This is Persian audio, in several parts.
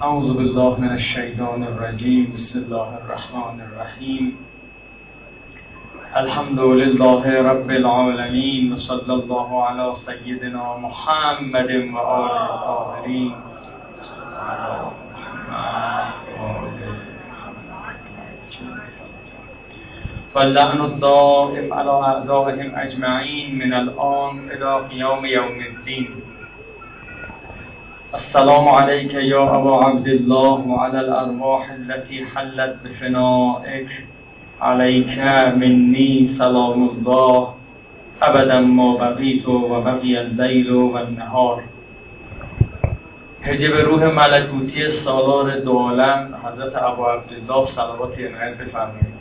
اعوذ بالله من الشیطان الرجیم. بسم الله الرحمن الرحیم. الحمد لله رب العالمین و صلی الله علی سیدنا محمد و آله الطاهرین. واللعن الدائم على اعدائهم اجمعین من الان الى قیام یوم الدین. السلام عليك يا أبا عبد الله وعلى الأرواح التي حلت بفنائك. عليك مني سلام الله أبدا ما بقيت وبقي الليل والنهار. هجب روح ملکوتی سالار دو عالم حضرت ابا عبدالله صلوات عنایت بفرمایید.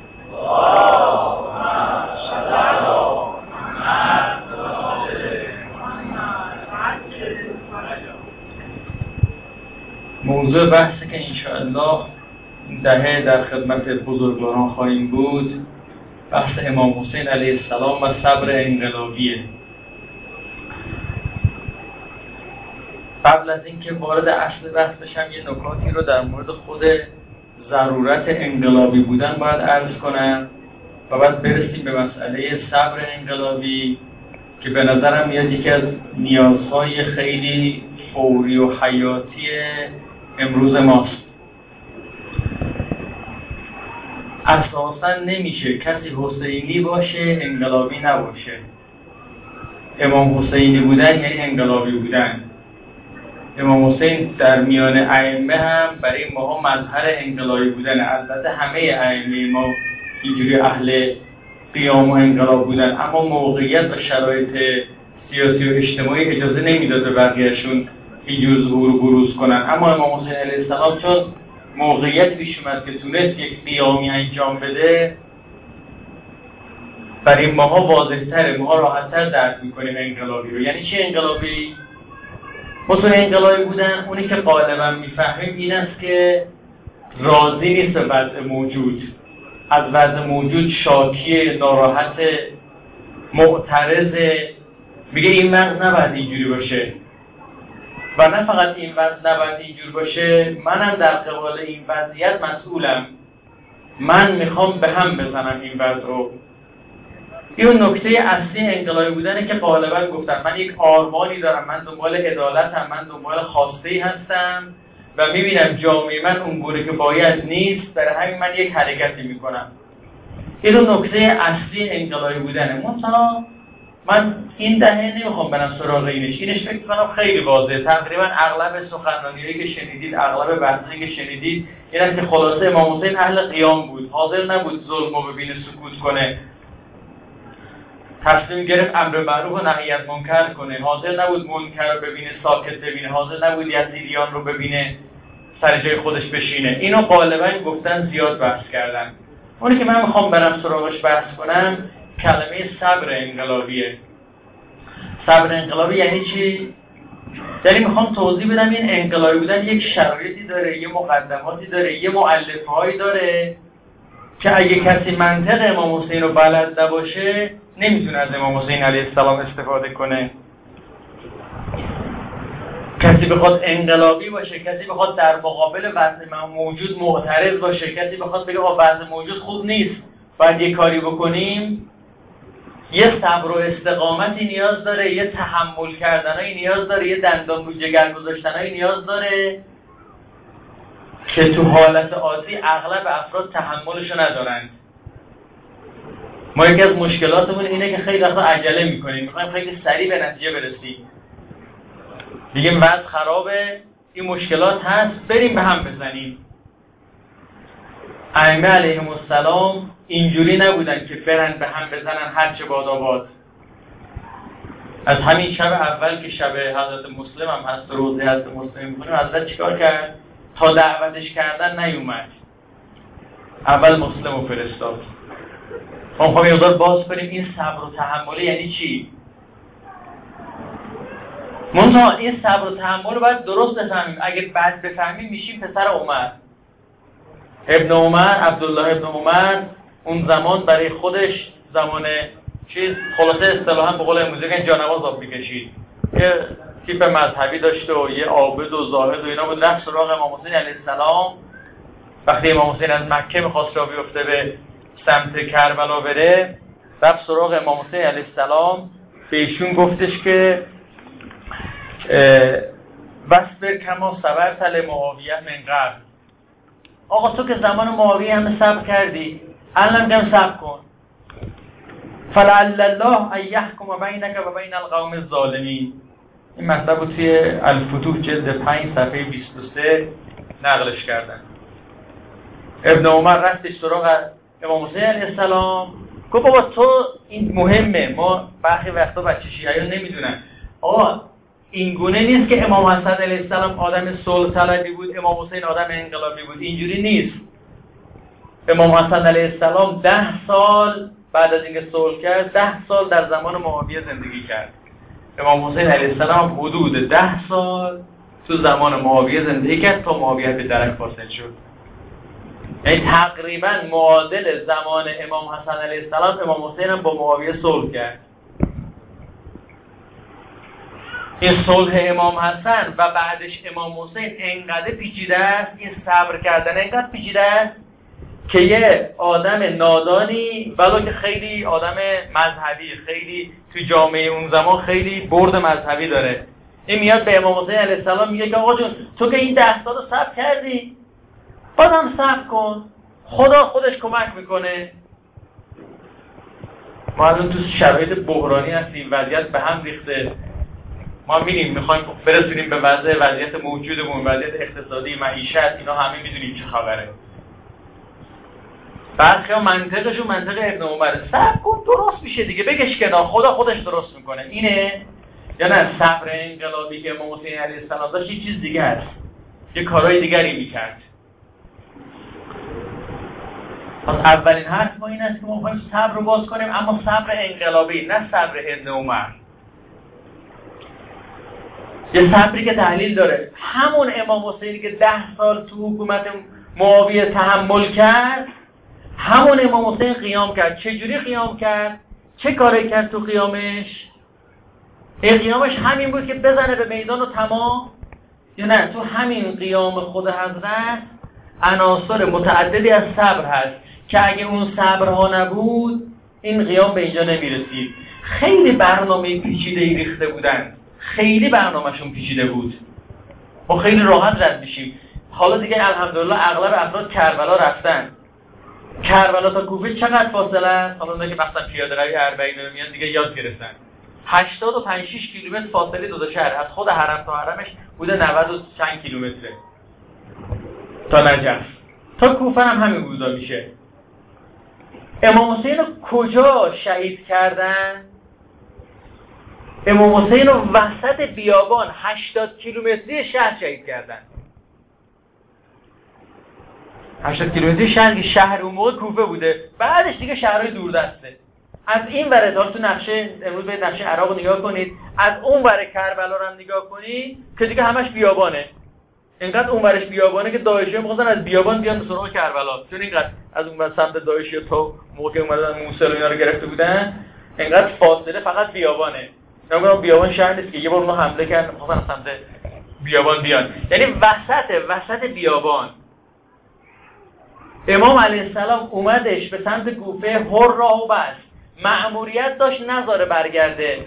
موضوع بحثی که انشاءالله این دهه در خدمت بزرگواران خواهیم بود بحث امام حسین علیه السلام و صبر انقلابیه. قبل از اینکه وارد اصل بحث بشم یه نکاتی رو در مورد خود ضرورت انقلابی بودن باید عرض کنم و بعد برسیم به مسئله صبر انقلابی که به نظرم میاد یکی از نیازهای خیلی فوری و حیاتی امروز ماست. اساساً نمیشه کسی حسینی باشه انقلابی نباشه. امام حسینی بودن یعنی انقلابی بودن. امام حسین در میان ائمه هم برای ماها مظهر انقلابی بودن. البته همه ائمه ما اینجوری اهل قیام و انقلاب بودن، اما موقعیت و شرایط سیاسی و اجتماعی اجازه نمیداد به بقیه‌شون اینجور ظهور و بروز کنن. اما امام حسین علیه السلام چون موقعیت پیش اومد که تونست یک قیامی انجام بده، برای ماها واضح‌تره، ماها راحت‌تر درک می‌کنیم انقلابی رو. یعنی چی انقلابی؟ مثلا انقلابی بودن اونی که غالبا میفهمیم این است که راضی نیست به وضع موجود، از وضع موجود شاکی، ناراحت، معترض، میگه این وضع نباید اینجوری باشه. و نه فقط این وضع نباید اینجور باشه، منم در قبال این وضعیت مسئولم، من میخوام به هم بزنم این وضع رو. این نکته اصلی انقلابی بودنه که غالبا گفتم من یک آرمانی دارم، من دنبال عدالتم، من دنبال خواسته‌ای هستم و میبینم جامعه من اونگونه که باید نیست، برای همین من یک حرکتی میکنم. این نکته اصلی انقلابی بودنه. مثلا من این دهه نمیخوام برم سراغ اینش فکر کنم خیلی واضحه. تقریبا اغلب سخنرانیایی که شنیدید، اغلب بحثایی که شنیدید اینه که خلاصه امام حسین اهل قیام بود، حاضر نبود ظلم رو ببینه سکوت کنه، تصمیم گرفت امر معروف و نهی از منکر کنه، حاضر نبود منکر رو ببینه ساکت ببینه، حاضر نبود یزیدیان رو ببینه سر جای خودش بشینه. اینو غالبا گفتن زیاد بحث کردن. اونی که من میخوام برم سراغش بحث کنم کلمه صبر انقلابیه. صبر انقلابی یعنی چی؟ یعنی میخوام توضیح بدم این انقلابی بودن یک شرایطی داره، یه مقدماتی داره، یه مؤلفه‌هایی داره که اگه کسی منطق امام حسین رو بلد نباشه نمیتونه از امام حسین علیه السلام استفاده کنه. کسی بخواد انقلابی باشه، کسی بخواد در مقابل وضع موجود معترض باشه، کسی بخواد بگه وضع موجود خوب نیست باید یه کاری بکنیم، یه صبر و استقامتی نیاز داره، یه تحمل کردنایی نیاز داره، یه دندان رو جگر گذاشتنایی نیاز داره که تو حالت عادی اغلب افراد تحملشو ندارن. ما یکی از مشکلاتمون اینه که خیلی وقتا عجله میکنیم، میخوایم خیلی سریع به نتیجه برسیم، دیگه وضع خرابه، این مشکلات هست، بریم به هم بزنیم. ائمه علیهم السلام اینجوری نبودن که برن به هم بزنن هرچه باداباد. از همین شب اول که شب حضرت مسلم هم هست، روزه حضرت مسلم میکنیم، حضرت چیکار کرد؟ تا دعوتش کردن نیومد، اول مسلم رو فرستاد. خب یه دور باز کنیم این صبر و تحمل یعنی چی؟ منتها این صبر و تحمل رو باید درست بفهمیم. اگه بد بفهمیم میشیم پسر عمر ابن عمر، عبدالله ابن عمر. اون زمان برای خودش زمان چیز خلاصه اصطلاحاً به قول امروزی میگن جانواز آب میکشید که تیپ مذهبی داشته و یه عابد و زاهد و اینا بود. رفت سراغ امام حسین علیه السلام. وقتی امام حسین از مکه میخواست را بیفته به سمت کربلا بره، رفت سراغ امام حسین علیه السلام، به ایشون گفتش که وصبر کما صبرت لمعاویه من قبل. آقا تو که زمان معاویه همه صبر کردی، الان میگم صبر کن. فلعل الله ان یحکم بینک و بین القوم الظالمین. این مطلب رو توی الفتوح جلد 5 صفحه 23 نقلش کردن. ابن عمر رفتش سراغ امام حسین علیه السلام، گفت بابا تو این مهمه، ما برخی وقتا بچه شیعیان نمیدونن. آقا این گونه نیست که امام حسن علیه السلام آدم صلح طلبی بود، امام حسین آدم انقلابی بود. اینجوری نیست. امام حسن علیه السلام 10 سال بعد از اینکه صلح کرد 10 سال در زمان معاویه زندگی کرد. امام حسین علیه السلام حدود 10 سال تو زمان معاویه زندگی کرد تا معاویه به درک فاصل شد. یعنی تقریبا معادل زمان امام حسن علیه السلام امام حسین هم با معاویه صلح کرد. این صلح امام حسن و بعدش امام حسین انقدر پیچیده است، این صبر کردن انقدر پیچیده است که یه آدم نادانی ولو که خیلی آدم مذهبی، خیلی تو جامعه اون زمان خیلی برد مذهبی داره، این میاد به امام حسین علیه السلام میگه که آقا جون تو که این 10 سال رو صبر کردی، بازم صبر کن، خدا خودش کمک میکنه. ما الان تو شرایط بحرانی هستیم، وضعیت به هم ریخته، ما میریم میخوایم برسونیم به وضعیت موجودمون، وضعیت اقتصادی، معیشت، اینا همه میدونیم چه خبره. بعد منطقشون منطق ابن عمر، صبر کن درست میشه دیگه، بگش کنار، خدا خودش درست میکنه. اینه یا نه صبر انقلابی که امام حسین علیه السلام داشت یه چیز دیگه است، یه کارهای دیگری میکرد. پس اولین حرف ما این است که ما میخوایم صبر رو باز کنیم، اما صبر انقلابی، نه صبر ابن عمر. یه صبری که تحلیل داره. همون امام حسینی که 10 سال تو حکومت معاویه تحمل کرد، همون امام حسین قیام کرد. چجوری قیام کرد؟ چه کاری کرد تو قیامش؟ قیامش همین بود که بزنه به میدان و تمام؟ یا نه تو همین قیام خود حضرت عناصر متعددی از صبر هست که اگه اون صبرها نبود این قیام به اینجا نمیرسید. خیلی برنامه پیچیده‌ای ریخته بودن، خیلی برنامه‌شون پیچیده بود. ما خیلی راحت رد میشیم. حالا دیگه الحمدلله اغلب افراد کربلا رفتن. کربلا تا کوفه چقدر فاصله است؟ حالا اونایی که مثلا پیاده روی 40 میان دیگه یاد گرفتن. 85 6 کیلومتر فاصله دو تا شهر، از خود حرم تا حرمش بوده 90 و چند کیلومتره تا نجف. تا کوفه هم همین بودا میشه. امام حسین رو کجا شهید کردن؟ امام حسین رو وسط بیابان 80 کیلومتری شهر شهید کردن. 80 کیلومتری شهر که شهر اون موقع کوفه بوده، بعدش دیگه شهرهای دوردسته. از این ور تا تو نقشه امروز به نقشه عراق نگاه کنید، از اون ور کربلا رو هم نگاه کنید که دیگه همش بیابانه. اینقدر اون ورش بیابانه که داعشی‌ها می‌خواستن از بیابان بیان به سراغ کربلا، چون اینقدر از اون ور سمت داعشی‌ها تا موقع اومدن موصل اینا رو گرفته بودن، اینقدر فاصله فقط بیابانه. نمی‌گم بیابان شهر نیست که یه بار اونها حمله کردن می‌خواستن سمت بیابان بیان، یعنی وسط بیابان. امام علیه السلام اومدش به سمت کوفه، هر راه و بست، مأموریت داشت نذاره برگرده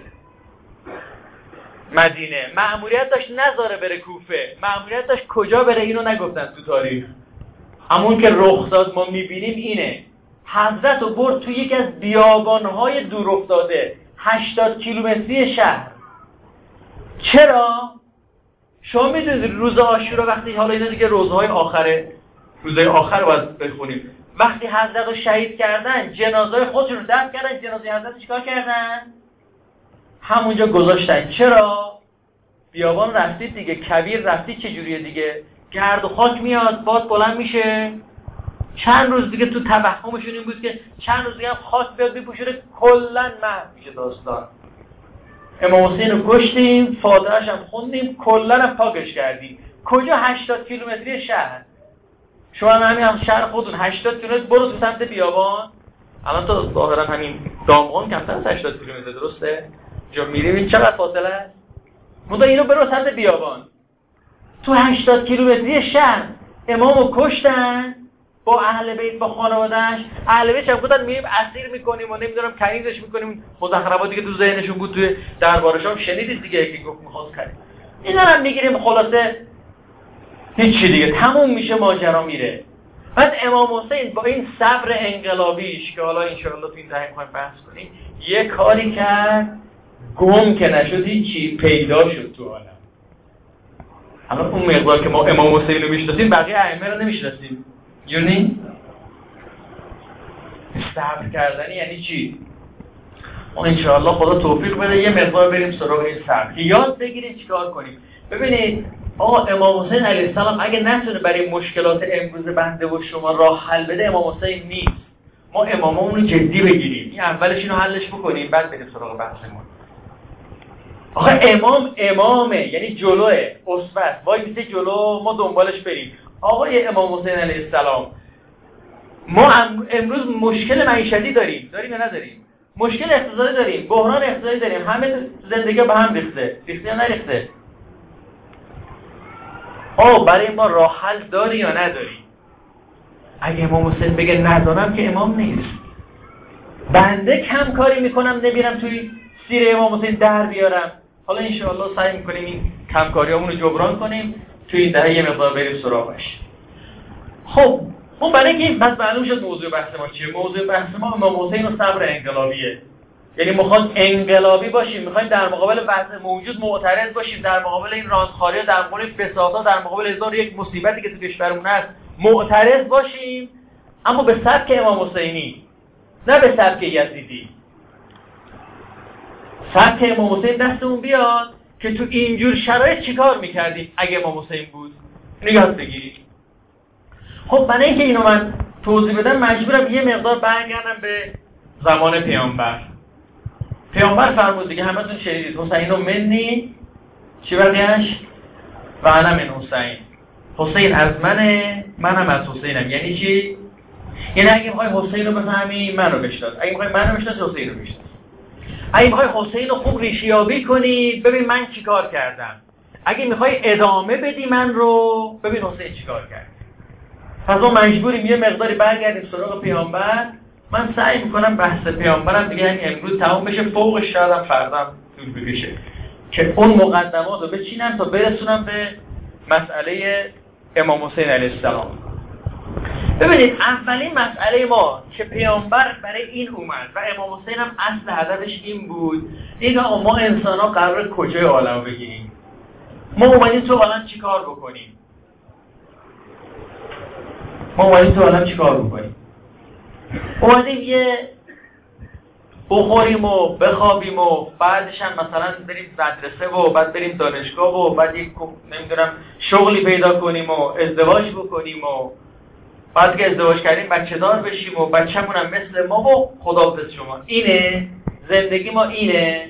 مدینه، مأموریت داشت نذاره بره کوفه، مأموریت داشت کجا بره اینو نگفتن تو تاریخ. همون که رخ داد ما میبینیم اینه. حضرت رو برد تو یکی از بیابانهای دور افتاده 80 کیلومتری شهر. چرا؟ شما میدونید روز عاشورا وقتی، حالا اینا دیگه روزهای آخره، روزهای آخر رو باید بخونیم، وقتی حضرت رو شهید کردن جنازه خودشون رو دفن کردن، جنازه حضرت چیکار کردن؟ همونجا گذاشتن. چرا؟ بیابان رفتید دیگه، کویر رفتید، چجوریه دیگه؟ گرد و خاک میاد، باد بلند میشه، چند روز دیگه تو توهمشون این بود که چند روز دیگه هم خاک بیاد بپوشونه، کلا محو میشه داستان. امام حسین رو کشتیم، فاتحه‌اش هم خوندیم، کلا هم پاکش کردیم. کجا؟ 80 کیلومتری شهر. شما هم شهر خودتون 80 کیلومتر برو تو سمت بیابان. الان تا ظاهرا همین دامغان کمتر از 80 کیلومتر، درسته؟ جا میریم این چقدر فاصله است؟ مدا اینو برو سمت بیابان. تو 80 کیلومتری شهر امامو کشتن با اهل بیت، با خانواده‌اش. اهل بیت هم گفتن میریم اسیر میکنیم و نمیدونم کنیزش میکنیم. مزخرفاتی که تو ذهنشون بود توی دربارشون شنیدید دیگه که گفت میخواست کنیم. اینا هم میگیریم، خلاصه هیچی دیگه تموم میشه، ماجرا میره. بعد امام حسین با این صبر انقلابیش که حالا انشاءالله تو این دهه میخوایم بحث کنیم، یه کاری کرد گم که نشد، هیچی پیدا شد تو عالم. حالا اون مقدار که ما امام حسین رو میشناسیم بقیه ائمه رو نمیشناسیم. یعنی صبر کردنی یعنی چی؟ ما انشاءالله خدا توفیق بده یه مقدار بریم سراغ این صبر، یاد بگیریم چیکار کنیم. ببینید آقا امام حسین علیه السلام اگه نتونه برای مشکلات امروز بنده و شما راه حل بده، امام حسین نیست. ما اماممون رو جدی بگیریم، این اولش اینو حلش بکنیم بعد بریم سراغ بحثمون. آقا امامه، یعنی جلوه، اسوه، وای میسه جلو، ما دنبالش بریم. آقای امام حسین علیه السلام، ما امروز مشکل معیشتی داریم یا نداریم؟ مشکل اقتصادی داریم، بحران اقتصادی داریم، همه زندگی به هم ریخته یا نریخته؟ برای ما راه حل داری یا نداری؟ اگه امام حسین بگه ندارم که امام نیست. بنده کم کاری میکنم نمیرم توی سیر امام حسین در بیارم. حالا انشاءالله سعی میکنیم این کمکاریامون رو جبران کنیم توی این دهه یه مقدار بریم سراغش. خب برای اینکه این بس معلوم شد موضوع بحث ما چیه. موضوع بحث ما امام حسین و صبر انقلابیه. یعنی میخواد انقلابی باشیم، میخوایم در مقابل وضع موجود معترض باشیم، در مقابل این رانتخاری، در مقابل فسادها، در مقابل 1001 مصیبتی که تو کشورمون هست معترض باشیم، اما به سبک امام حسینی، نه به سبک یزیدی. سبک امام حسین دستمون بیاد که تو اینجور شرایط چیکار میکردیم اگه امام حسین بود، اینو یاد بگیرید. خب برای اینکه اینو من توضیح بدم مجبورم یه مقدار برگردم به زمان پیامبر. پیامبر فرمود دیگه، همتون شنیدید، حسین و منی چی بقیه‌اش؟ و انا من حسین. حسین از منم از حسینم. یعنی چی؟ یعنی اگه میخوای حسین رو بفهمی منو بشناس، اگه میخوای منو بشناسی حسین رو بشناس. اگه میخوای حسین رو خوب ریشیابی کنی ببین من چیکار کردم. اگه میخوای ادامه بدی من رو ببین حسین چیکار کرد. پس ما مجبوریم یه مقداری برگردیم سراغ پیامبر. من سعی میکنم بحث پیامبرم دیگه یعنی امروز تمام بشه، فوقش شاید هم فردا طول بکشه که اون مقدمات رو بچینم تا برسونم به مسئله امام حسین علیه السلام. ببینید اولین مسئله ما که پیامبر برای این اومد و امام حسین هم اصل هدفش این بود، دیگه ما انسان ها قرار کجای عالم بگیریم، ما اومدیم تو عالم چی کار بکنیم. اومدیم یه بخوریم و بخوابیم و بعدش هم مثلا بریم مدرسه و بعد بریم دانشگاه و بعد یک نمیدونم شغلی پیدا کنیم و ازدواج بکنیم و بعد که ازدواج کردیم بچه دار بشیم و بچه‌مون هم مثل ما و خداحافظ شما. اینه زندگی ما، اینه.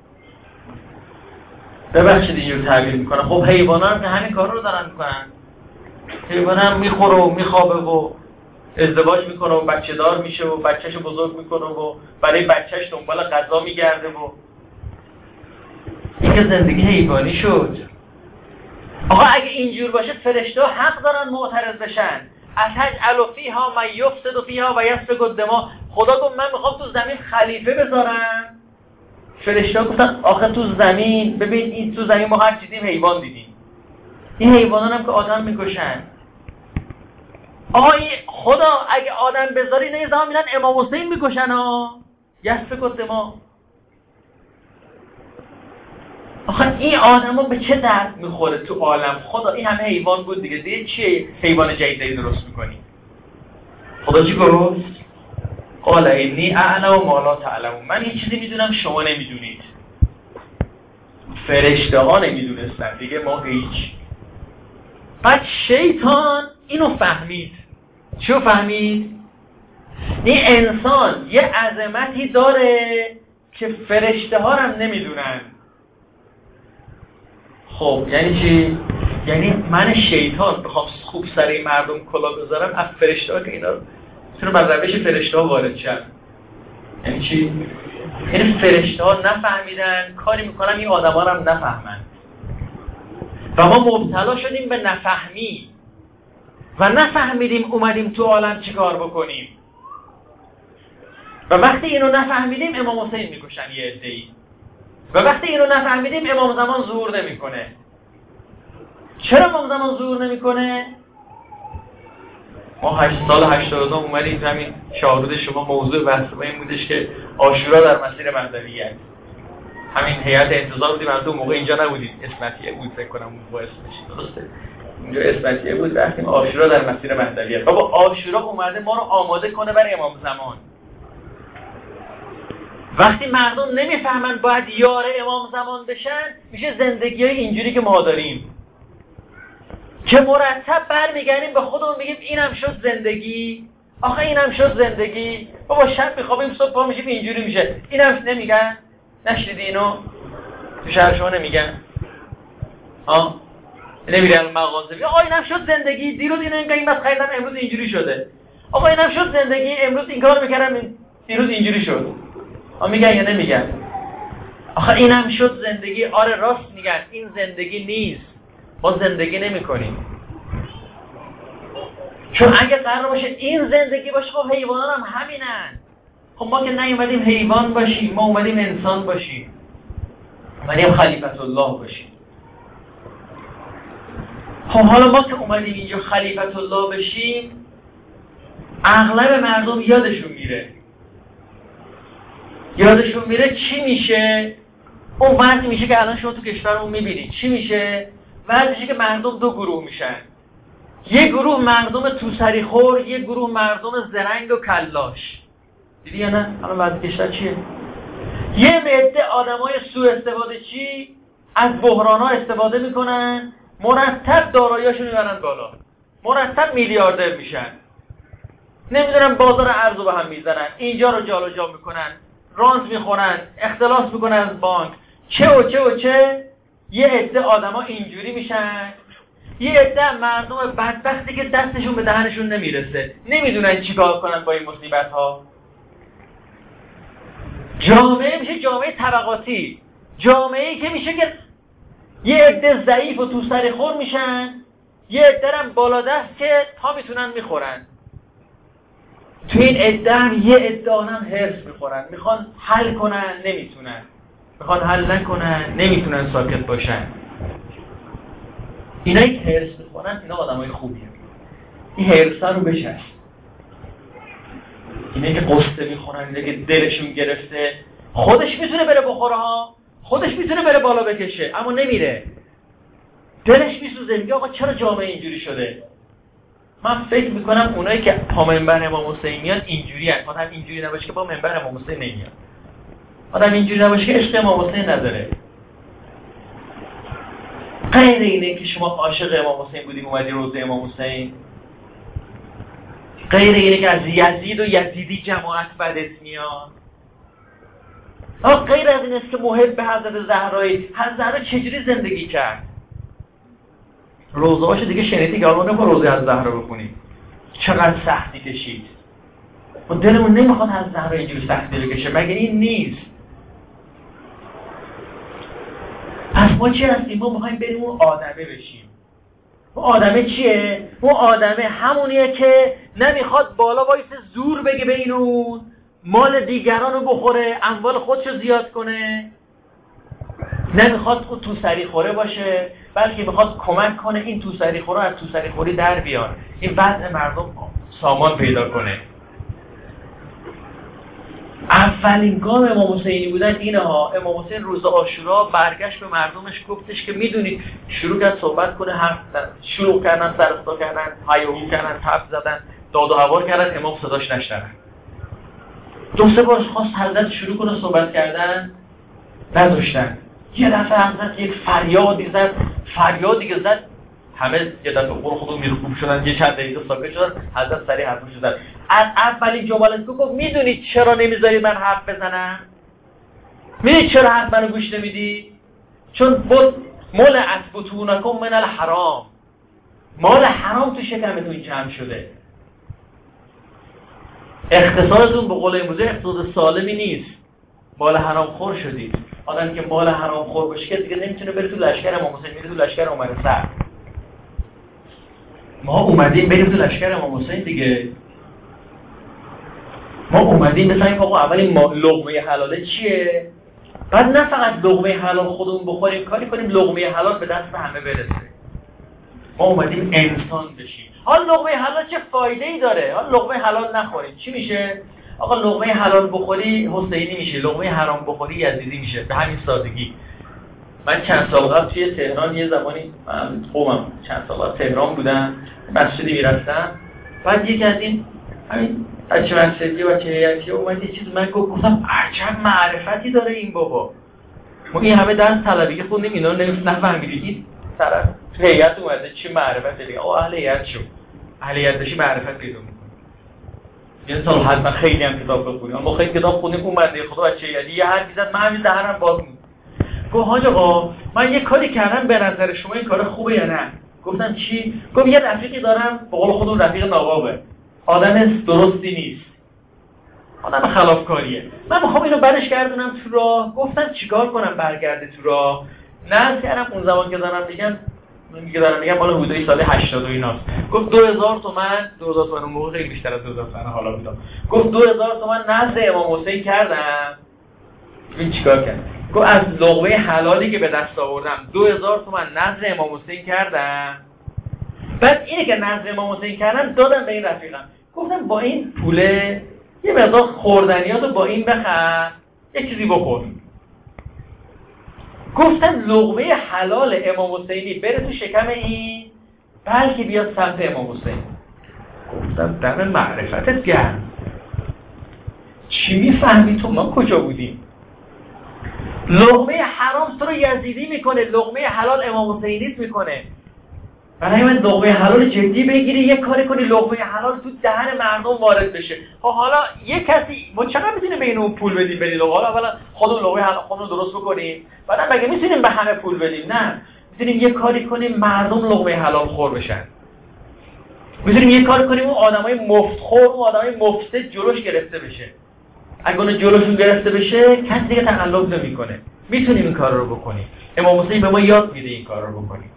ببخشید اینجور تعبیر میکنم. خب حیوانا هم که همین کار رو دارن میکنن. حیوان هم میخوره و میخوابه و ازدواج میکنه و بچه دار میشه و بچه‌شو بزرگ میکنه و برای بچه‌ش دنبال غذا میگرده و این که زندگی حیوانی شد. آقا اگه اینجور باشه فرشته حق دارن معترض بشن. اتجعل فیها من یفسد فیها و یسفک الدماء. خدا گفت من میخوام تو زمین خلیفه بذارم. فرشته گفتن آخه تو زمین، ببین این تو زمین ما هر چیزی حیوان دیدیم، این حیوانان هم که آدم میکشن. آقا خدا اگه آدم بذاری نه زمان میرن امام حسین میکشن ها، یسفک الدماء. آخه این آدم ها به چه درد میخوره تو عالم؟ خدا این همه حیوان بود دیگه چیه حیوان جدیدی درست میکنی؟ خدا چی گفت؟ قال انی اعلم ما لا تعلمون. من یه چیزی میدونم شما نمیدونید. فرشته ها نمیدونستن دیگه، ما هیچ. بعد شیطان اینو فهمید. چیو فهمید؟ این انسان یه عظمتی داره که فرشته ها هم نمیدونن. خب یعنی چی؟ یعنی من شیطان بخوام خوب سر مردم کلا بذارم از فرشته ها که اینا رو بر روش فرشته ها وارد شن. یعنی چی؟ یعنی فرشته ها نفهمیدن، کاری میکنن این آدم ها هم نفهمن. و ما مبتلا شدیم به نفهمی و نفهمیدیم اومدیم تو عالم چیکار بکنیم. و وقتی اینو نفهمیدیم امام حسین میکشن یه عده‌ای، و وقتی اینو نفهمیدیم امام زمان ظهور نمیکنه. چرا امام زمان ظهور نمیکنه؟ ما 8 سال 82 اومدیم همین شاهرود شما موضوع بحث این بودش که عاشورا در مسیر مهدویت. همین هیئت انتظار بودیم، از اون موقع اینجا نبودیم، اسمتیه بود فکر کنم اون موقع اسمش درسته، اینجا اسمتیه بود، رفتیم عاشورا در مسیر مهدویت. بابا عاشورا اومده ما رو آماده کنه برای امام زمان. وقتی مردم نمیفهمن باید یار امام زمان بشن، میشه زندگی‌های اینجوری که ما داریم که مرتب برمیگردیم به خودمون میگیم اینم شد زندگی. آخه اینم شد زندگی. بابا شب میخوابیم صبح پا میشیم اینجوری میشه. اینم نمیگن؟ نشنیدی اینو؟ تو شهر شما نمیگن؟ نمیرن مغازه میگن آقا اینم شد زندگی، دیروز اینو این قیمت خریدم امروز اینجوری شده. آقا اینم شد زندگی، امروز این کارو میکردم دیروز اینجوری شد. میگن یا نمیگن؟ آخه اینم شد زندگی. آره راست میگن، این زندگی نیست. ما زندگی نمی کنیم. چون اگه قرار باشه این زندگی باشه، خب حیوانان هم همینن. خب ما که نیومدیم حیوان باشیم، ما اومدیم انسان باشیم، اومدیم خلیفت الله باشیم. خب حالا ما که اومدیم اینجا خلیفت الله بشیم، اغلب مردم یادشون میره چی میشه. اون وقتی میشه که الان شما تو کشورمون میبینید چی میشه. وقتی میشه که مردم دو گروه میشن، یه گروه مردم توسری خور، یه گروه مردم زرنگ و کلاش. دیدی یا نه؟ الان وضع کشور چیه؟ یه عده آدمای سوء استفاده چی از بحران‌ها استفاده میکنن، مرتب دارایی‌هاشون میبرن بالا، مرتب میلیاردر میشن، نمیدونم بازار ارز رو به هم میزنن، اینجا رو جا جا میکنن، رانت میخورن، اختلاس میکنن از بانک، چه یه عده آدما اینجوری میشن. یه عده مردم بدبختی که دستشون به دهنشون نمیرسه، نمیدونن چیکار کنن با این مصیبت ها. جامعه میشه جامعه طبقاتی، جامعه‌ای که میشه که یه عده ضعیف و تو سر خور میشن، یه عده هم بالا دست که تا میتونن میخورن. تو این عده هم یه عده هم حرص میخورن، میخوان حل کنن نمیتونن، میخوان حل نکنن نمیتونن ساکت باشن. اینایی که حرص میخورن اینا آدمای خوبیه. این حرص رو بچسب. اینایی که قصه میخورن، اینایی که دلشون گرفته، خودش میتونه بره بخوره ها، خودش میتونه بره بالا بکشه، اما نمیره. دلش میسوزه، میگه آقا چرا جامعه اینجوری شده؟ من فکر میکنم اونایی که پا منبر امام حسین میاد اینجوری هست. آدم اینجوری نباشه که پا منبر امام حسین نمیاد. آدم اینجوری نباشه که عشق امام حسین نداره. غیر اینه که شما عاشق امام حسین بودیم اومدی روضه امام حسین، غیر اینه که از یزید و یزیدی جماعت بدت میاد، غیر از این است که محب به حضرت زهرایی. حضرت زهرا چجوری زندگی کرد؟ روضه هاشو دیگه شنیدی که الان با روضه از زهرا بخونیم چقدر سختی کشید. و دلمون نمیخواد از زهرا اینجوری سختی بکشه، مگه این نیست؟ پس ما چی هستیم؟ ما میخوایم بریم اون آدمه بشیم. اون آدمه چیه؟ اون آدمه همونیه که نمیخواد بالا وایس زور بگه به این اون، مال دیگران رو بخوره، اموال خودشو زیاد کنه، نمیخواد اون توسری خوره باشه، بلکه میخواد کمک کنه این توسری خوره از توسری خوری در بیار، این وضع مردم سامان پیدا کنه. اولین گام امام حسینی بودن اینه ها. امام حسین روز عاشورا برگشت به مردمش گفتش که میدونید، شروع کرد صحبت کنه، شروع کردن سر صدا کردن، هیاهو کردن، تف زدن، داد و هوار کردن، امام صداش نشنون. دو سه بار خواست حضرت شروع کنه صحبت کردن، نذاشتن. یه دفعه حضرت یک فریادی زد، فریادی که زد همه یه دفعه خودم میرکوب شدن، یه چند دقیقه ساکت شدن. حضرت سریع حرفش زد. از اولین جملات گفت میدونید چرا نمیذارید من حرف بزنم؟ میدونید چرا حرف منو گوش نمیدی؟ چون بود ملعت بطونکم من الحرام، مال حرام تو شکمتون جمع شده. اقتصادتون به قول امروزه اقتصاد سالمی نیست، مال حرام خور شدید. آدمی که مال حرام خور باشه که دیگه نمیتونه بره تو لشکر امام حسین، میره تو لشکر عمر سعد. ما اومدیم بریم تو لشکر امام حسین دیگه. ما اومدیم بسیم آقا اولین لقمه حلاله چیه؟ بعد نه فقط لقمه حلال خودمون بخوریم، کاری کنیم لقمه حلال به دست همه برسه. ما اومدیم انسان بشیم. حالا لقمه حلال چه فایده‌ای داره؟ حالا لقمه حلال نخوریم چی میشه؟ آقا لقمه حلال بخوری حسینی میشه، لقمه حرام بخوری یزیدی میشه. به همین سادگی. من چند سال قبل توی تهران یه زمانی قومم چند سال قبل تهران بودم، مسجدی میرفتم، بعد یکی از این همین بچه مسجدی و هیئتی اومد یه چیز من گفتم عجب معرفتی داره این بابا. ما این همه درس طلبگی خوندیم اینا رو نفهمیدیم. این طرف تو هیئت اومده چه معرفتی دیگه. آقا اهل هیئت شو. اهل هیئت بشی معرفت پیدا می‌کنی. یه سال حتما خیلی هم کتاب بخونیم. ما خیلی کتاب خوندیم اومده خدا بچه هیئتی یه حرفی زد من همین دهنم باز موند. گفت حاج آقا من یه کاری کردم به نظر شما این کار خوبه یا نه؟ گفتم چی؟ گفت یه رفیقی دارم به قول خودم رفیق ناقابه. آدم درستی نیست. آدم خلافکاریه. من میخوام اینو برش گردونم تو راه. گفتم چیکار کنم برگرده تو راه؟ نه کردم اون زمان که دارم میگم مال حدود سال 80 و ایناست. گفت 2000 تومان اون موقع خیلی بیشتر از 2000 تومان حالا بودم. گفت 2000 تومان نزد امام حسین کردم. این چیکار کردم؟ گفت از لقمه حلالی که به دست آوردم 2000 تومان نزد امام حسین کردم. بعد اینه که نزد امام حسین کردم دادم به این رفیقم. گفتم با این پوله یه مقدار خوردنیاتو با این بخر، یه چیزی بخور. گفتم لقمه حلال امام حسینی بره تو شکم این، بلکه بیاد سمت امام حسین. گفتم دم معرفتت گرم. چی میفهمی تو؟ ما کجا بودیم؟ لقمه حرام تو رو یزیدی میکنه، لقمه حلال امام حسینیت میکنه. برای من لقمه حلال جدی بگیری، یه کاری کنی لقمه حلال تو دهن مردم وارد بشه. حالا یه کسی ما چقدر میتونه به اینو پول بدیم بریم؟ حالا اولا خودمون لقمه حلال خودمون درست بکنیم، بعد مگه میتونیم به همه پول بدیم؟ نه، میتونیم یه کاری کنیم مردم لقمه حلال خور بشن. میتونیم یه کار کنیم اون آدمای مفتخور، اون آدمای مفسد جلوش گرفته بشه. اگه اون جلوشون گرفته بشه کسی دیگه تقلب نمیکنه. میتونیم این کار رو بکنیم. امام حسین به ما یاد میده این کار رو بکنیم.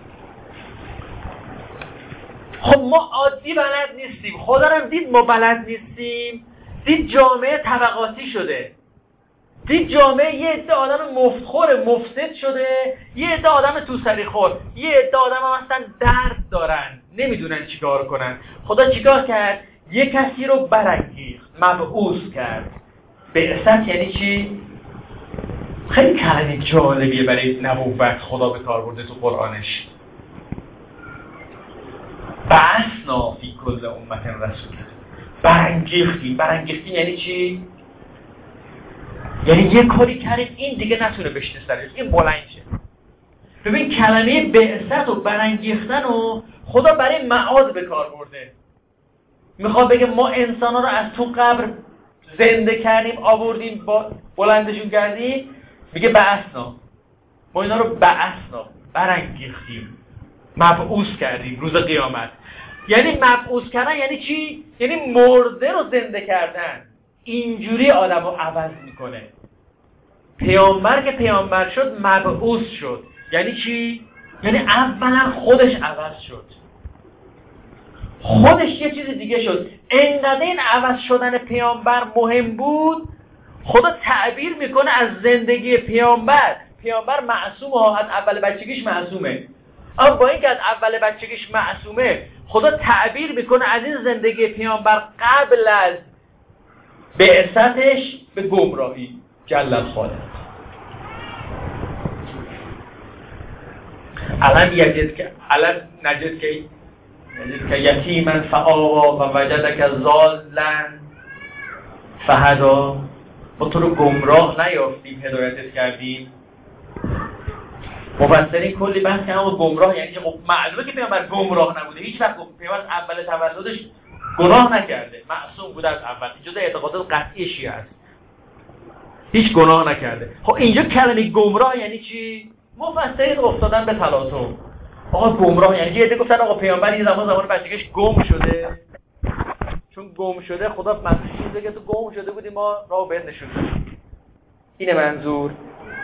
خب ما عادی بلد نیستیم. خدا هم دید ما بلد نیستیم. دید جامعه طبقاتی شده. دید جامعه یه عده آدم مفتخور مفسد شده، یه عده آدم توسری خور، یه عده آدم هم اصلا درد دارن، نمیدونن چیکار کنن. خدا چیکار کرد؟ یه کسی رو برانگیخت، مبعوث کرد. بعثت یعنی چی؟ خیلی کلمه جالبیه برای نبوت خدا به کار برده تو قرآنش. بعثنا فی کل امت رسول. برانگیختیم یعنی چی؟ یعنی یه کاری کردیم این دیگه نتونه بشنه سرش، این بلند شه. ببین کلمه بعثت و برانگیختن و خدا برای معاد به کار برده. میخواد بگه ما انسانا رو از تو قبر زنده کردیم، آوردیم، بلندشون کردیم. میگه بعثنا، ما اینا رو بعثنا، برانگیختیم، مبعوث کردیم روز قیامت. یعنی مبعوث کردن یعنی چی؟ یعنی مرده رو زنده کردن. اینجوری آدم رو عوض میکنه. پیامبر که پیامبر شد مبعوث شد. یعنی چی؟ یعنی اولا خودش عوض شد، خودش یه چیز دیگه شد. اینقدر این عوض شدن پیامبر مهم بود، خدا تعبیر میکنه از زندگی پیامبر معصومه ها، از اول بچگیش معصومه. اما با اینکه از اول بچگیش معصومه، خدا تعبیر میکنه از این زندگی پیامبر قبل از بعثتش به گمراهی. جل الخالق. الان نجد که یتیما فآوا و وجدک ضالا فهدا. ما تو رو گمراه نیافتیم هدایتت کردیم. مفسرین کلی بحث کردن و گمراه یعنی که خب معلومه که پیامبر گمراه نبوده. هیچ وقت پیامبر اول تولدش گناه نکرده، معصوم بوده از اول. این جزء اعتقادات قطعی شیعه است. هیچ گناه نکرده. خب اینجا کلمه گمراه یعنی چی؟ مفسرین افتادن به تلاطم. آقا گمراه یعنی یه عده گفتن آقا پیامبر یه زمان بچگیش گم شده، چون گم شده خدا مسیح میگه که تو گم شده بودی ما راهو بهت نشون دادیم. اینه منظور.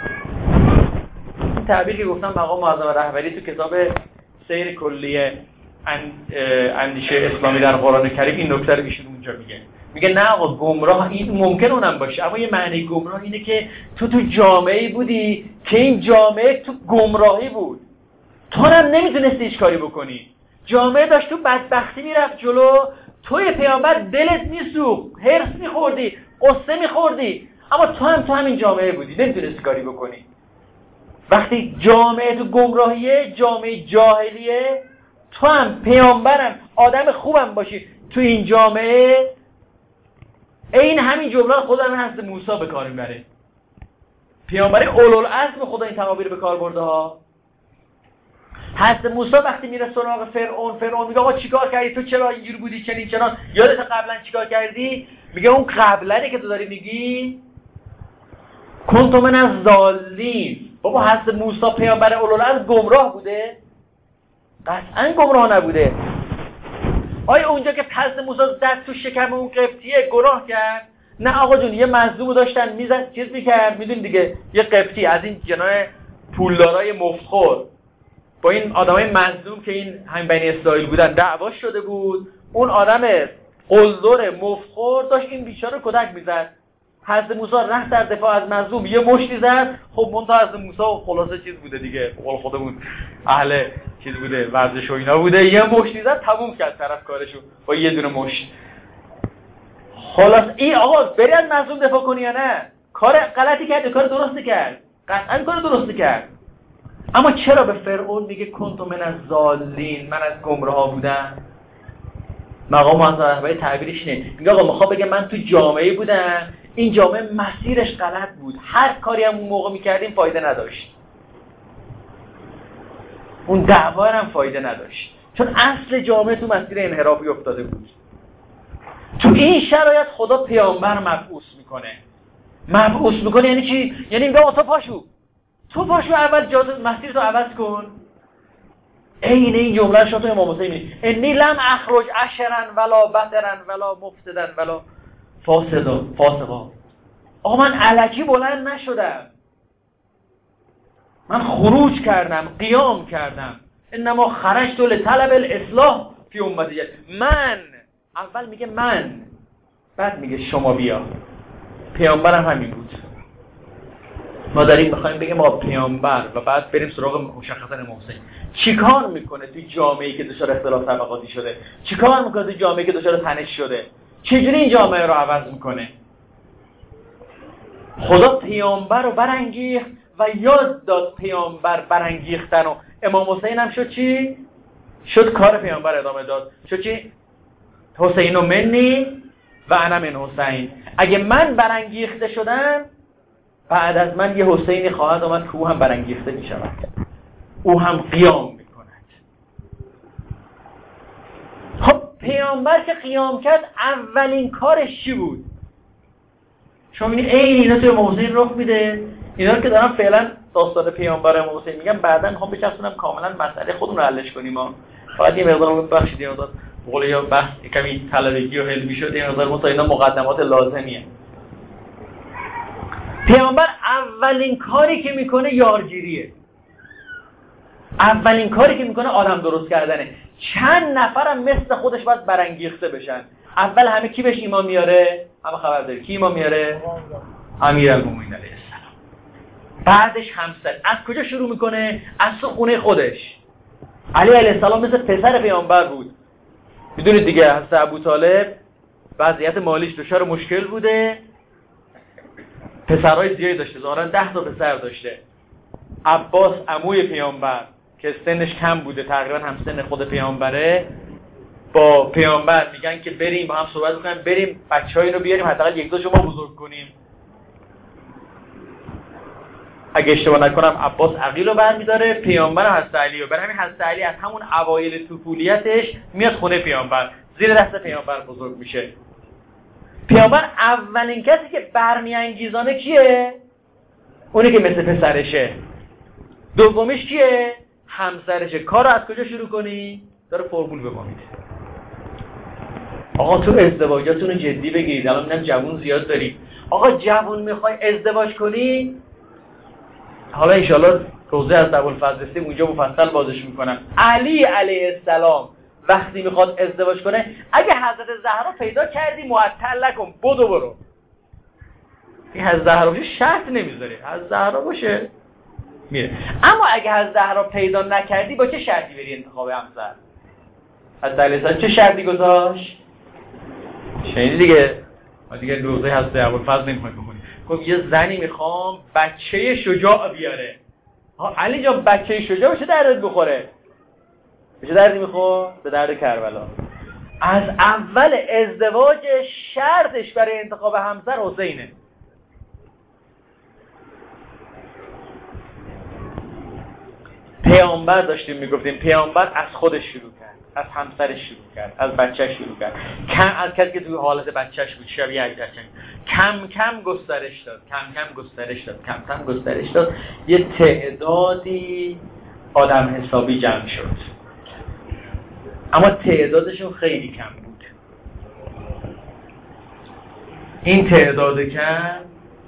همون تعبیر که گفتم مقام معظم رهبری تو کتاب سیر کلیه اندیشه اسلامی در قرآن کریم این نکته رو ایشون اونجا میگه نه آقا گمراه این ممکن اونم باشه، اما یه معنی گمراه اینه که تو جامعه‌ای بودی که این جامعه تو گمراهی بود، تو هم نمیتونستی هیچ کاری بکنی، جامعه داشت تو بدبختی میرفت جلو، توی پیامبر دلت میسوخت، هرس میخوردی، قصه میخوردی، اما تو همین جامعه بودی، نمیتونستی کاری بکنی. وقتی جامعه تو گمراهیه، جامعه جاهلیه، تو هم پیامبرم آدم خوبم باشی تو این جامعه، این همین جمله خودم هست موسی به کار میبره. پیامبر اولوالعزم خدا این تعابیر به کار برده ها. حضرت موسی وقتی میره سراغ فرعون میگه آقا چیکار کردی، تو چرا اینجوری بودی، چرا یادت قبلا چیکار کردی؟ میگه اون قبلنی که تو داری میگی کنت من از ضالین. بابا حضرت موسی پیامبر اولوالعزم گمراه بوده؟ قطعا گمراه نبوده. آیا اونجا که حضرت موسی زد تو شکم اون قبطیه گناه کرد؟ نه آقا جون، یه مظلومو داشتن میزد چیز میکرد، میدونی دیگه، یه قبطی از این جنای پولدارای مفتخور با این آدمای مظلوم که این همین بنی اسرائیل بودن دعوا شده بود، اون آدم قلدر مفتخور داشت این بیچاره کتک میزد. حضرت موسی رفت در دفاع از مظلوم، یه مشتی زد. خب منتها حضرت موسی خلاصه چیز بوده دیگه، قول خودمون اهل چیز بوده، ورزش و اینا بوده، یه مشتی زد تموم کرد طرف کارشو با یه دونه مشت. خلاص این آقا بری از مظلوم دفاع کنی یا نه؟ کار غلطی کرد، کار درستی کرد، قطعا کار درستی کرد. اما چرا به فرعون میگه کنت من از ضالین، من از گمراه بودم؟ مقام معظم رهبری تعبیرش اینه، میگه آقا میخوام بگه من تو جامعه بودم، این جامعه مسیرش غلط بود، هر کاری هم اون موقع میکردیم فایده نداشت، اون دعوا هم فایده نداشت، چون اصل جامعه تو مسیر انحرافی افتاده بود. تو این شرایط خدا پیامبر مبعوث میکنه. یعنی چی؟ یعنی میگه تو پاشو اول مسیر تو عوض کن. این جمله شما تو امام حسین میگه انی لم اخرج عشرا ولا بطرا ولا مفسدا ولا فاسقا. آقا من الکی بلند نشدم، من خروج کردم، قیام کردم. انما خرجت لطلب الاصلاح فی امتی. من اول میگه من، بعد میگه شما بیا. پیامبرم همین بود. ما داریم بخوایم بگیم ما پیامبر و بعد بریم سراغ مشخصا امام حسین چیکار میکنه توی جامعه‌ای که دچار اختلاف طبقاتی شده، چیکار میکنه توی جامعه‌ای که دچار تنش شده، چجوری این جامعه رو عوض میکنه. خدا پیامبر رو برانگیخت و یاد داد پیامبر برانگیختن و امام حسین هم شد چی؟ شد کار پیامبر ادامه داد. شد چی؟ حسین و منی و انا من حسین. اگه من برانگیخته شدم، بعد از من یه حسینی خواهد آمد که او هم برانگیخته می شود، او هم قیام می کند. خب پیامبر که قیام کرد اولین کارش چی بود؟ شما می‌بینید اینا توی امام حسین رخ میده. اینا که دارم فعلا داستان پیامبر امام حسین میگم، بعداً میخوام بچسبونم کاملا مسئله خودمون رو حلش کنیم. ما فقط یه مقدار ببخشید، یه مقدار بقول یا بحث کمی طلبگی و علمی شده، یه مقدار تا اینا مقدمات لازمیه. پیامبر اولین کاری که میکنه یارگیریه، اولین کاری که میکنه آدم درست کردنه. چند نفرم مثل خودش باید برانگیخته بشن. اول همه کی بهش ایمان میاره؟ همه خبر داری کی ایمان میاره؟ امیرالمومنین علیه السلام. بعدش همسر. از کجا شروع میکنه؟ از خونه خودش. علی علیه السلام مثل پسر پیامبر بود. میدونید دیگه حضرت ابوطالب وضعیت مالیش دچار مشکل بوده، پسرای زیادی داشته، ظاهرا 10 تا پسر داشته. عباس عموی پیامبر که سنش کم بوده، تقریبا هم سن خود پیامبره، با پیامبر میگن که بریم با هم صحبت بکنیم، بریم بچه‌ها اینو بیاریم حداقل یک دو شما بزرگ کنیم. اگه اشتباه نکنم عباس عقیل رو برمی‌داره، پیامبر حضرت علی رو. برای همین حضرت علی از همون اوایل طفولیتش میاد خونه پیامبر، زیر دست پیامبر بزرگ میشه. پیامبر اولین کسی که برمیانگیزانه کیه؟ اونی که مثل پسرشه. دومیش کیه؟ همسرشه. کار رو از کجا شروع کنی؟ داره فرمول بمانید. آقا تو ازدواجاتون رو جدی بگیرید. الان میگم جوون زیاد دارید. آقا جوون میخوای ازدواج کنی؟ حالا انشالله روزه از ابوالفضل رسیم اونجا مفصل بازش میکنم. علی علیه السلام وقتی میخواد ازدواج کنه، اگه حضرت زهرا پیدا کردی معطل نکن، برو. این حضرت زهرا باشه شرط نمیذاره، حضرت زهرا باشه میره. اما اگه حضرت زهرا پیدا نکردی با چه شرطی بری انتخاب همسر؟ حضرت علی چه شرطی گذاشت؟ شنیدی دیگه. ما دیگه روزه حضرت ابوالفضل نمیخوایم بخونیم. گفت یه زنی میخوام بچه شجاع بیاره. علی جان بچه شجاع بشه دردت بخوره. بشه دردی میخوره؟ به درد کربلا. از اول ازدواج شرطش برای انتخاب همسر حسینه. پیامبر داشتیم میگفتیم، پیامبر از خودش شروع کرد، از همسرش شروع کرد، از بچهش شروع کرد، از کسی که توی حالت بچهش بود، شبیه علی کم کم گسترش داد، یه تعدادی آدم حسابی جمع شد، اما تعدادشون خیلی کم بود. این تعداد کم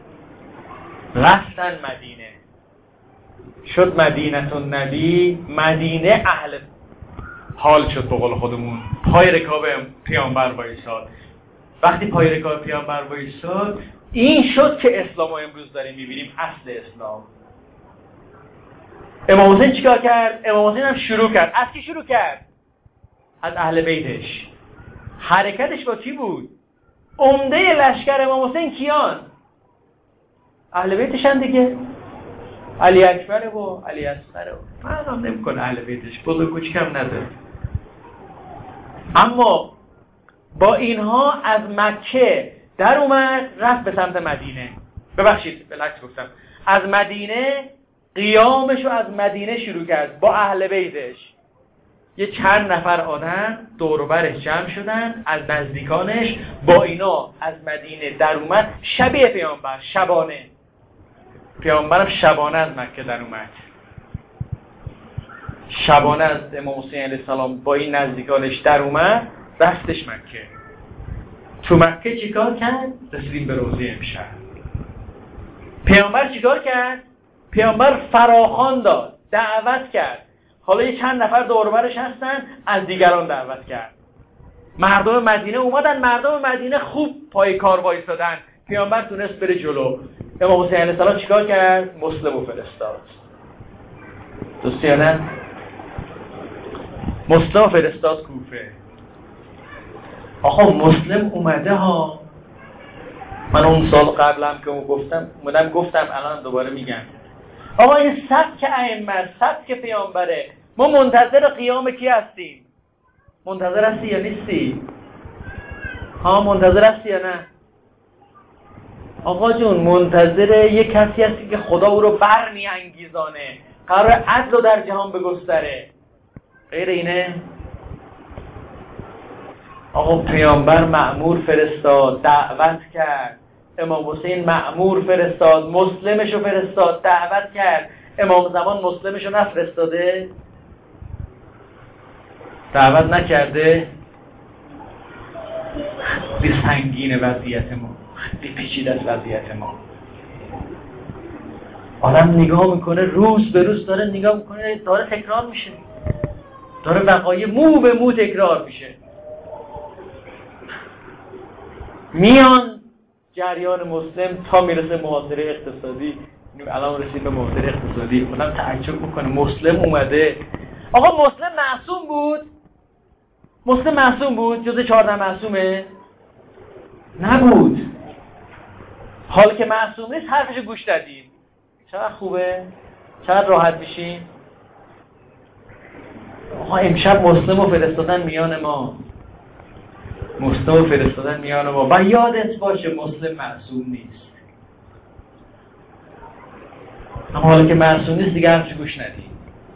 رفتن مدینه، شد مدینه النبی، مدینه اهل حال شد. به قول خودمون پای رکاب پیامبر وایساد. وقتی پای رکاب پیامبر وایساد، این شد که اسلام رو امروز داریم میبینیم، اصل اسلام. امام حسین چیکار کرد؟ امام حسین هم شروع کرد. از کی شروع کرد؟ از اهل بیتش. حرکتش با کی بود؟ عمده لشکر امام حسین کیان؟ اهل بیتشن دیگه. علی اکبر و علی اصغر و فرق نمیکنه، اهل بیتش بزرگ کوچیک هم نداره. اما با اینها از مکه در اومد، رفت به سمت مدینه. ببخشید بالعکس گفتم، از مدینه قیامش رو از مدینه شروع کرد با اهل بیتش. یه چند نفر آدم دور و برش جمع شدن از نزدیکانش، با اینا از مدینه در اومد. شبیه پیامبر، شبانه. پیامبرم شبانه از مکه در اومد، شبانه از امام حسین علیه السلام با این نزدیکانش در اومد، رفتش مکه. تو مکه چیکار کرد؟ رسیدیم به روزه امشب. پیامبر چیکار کرد؟ پیامبر فراخوان داد، دعوت کرد. حالا یه چند نفر دور و برش هستن، از دیگران دعوت کرد. مردم مدینه اومدن، مردم مدینه خوب پای کار وایسادن. پیامبر تونست بره جلو. امام حسین علیه السلام چیکار کرد؟ مسلمو فرستاد. درسته یا نه؟ مسلم فرستاد کوفه. آقا مسلم اومده ها. من اون سال قبلم که گفتم الان دوباره میگم. آقا این سبک ائمه، سبک پیامبره. ما منتظر قیام کی هستیم؟ منتظر هستی یا نیستی؟ منتظر هستی یا نه؟ آقا جون منتظر یک کسی هستی که خدا او رو برمی انگیزانه، قرار عدل رو در جهان بگستره. غیر اینه؟ آقا پیامبر مأمور فرستاد، دعوت کرد. امام حسین مأمور فرستاد، مسلمشو فرستاد، دعوت کرد. امام زمان مسلمشو نفرستاده؟ دعوت نکرده؟ خیلی سنگین وضعیت ما، خیلی پیچیده است وضعیت ما. آدم نگاه میکنه، روز به روز داره نگاه میکنه، داره تکرار میشه، داره وقایع مو به مو تکرار میشه. میان جریان مسلم تا میرسه محاصره اقتصادی. الان رسید به محاصره اقتصادی. اونم تعجب میکنه مسلم اومده. آقا مسلم معصوم بود؟ مسلم معصوم بود؟ جز 14 معصومه؟ نبود. حال که معصوم نیست حرفشو گوش دادیم. چقدر خوبه؟ چقدر راحت میشیم؟ آقا امشب مسلم رو فرستادن میان ما. مسلم رو فرستادن میان ما. و یادت باشه مسلم معصوم نیست. اما حالا که معصوم نیست دیگه حرفش گوش ندیم.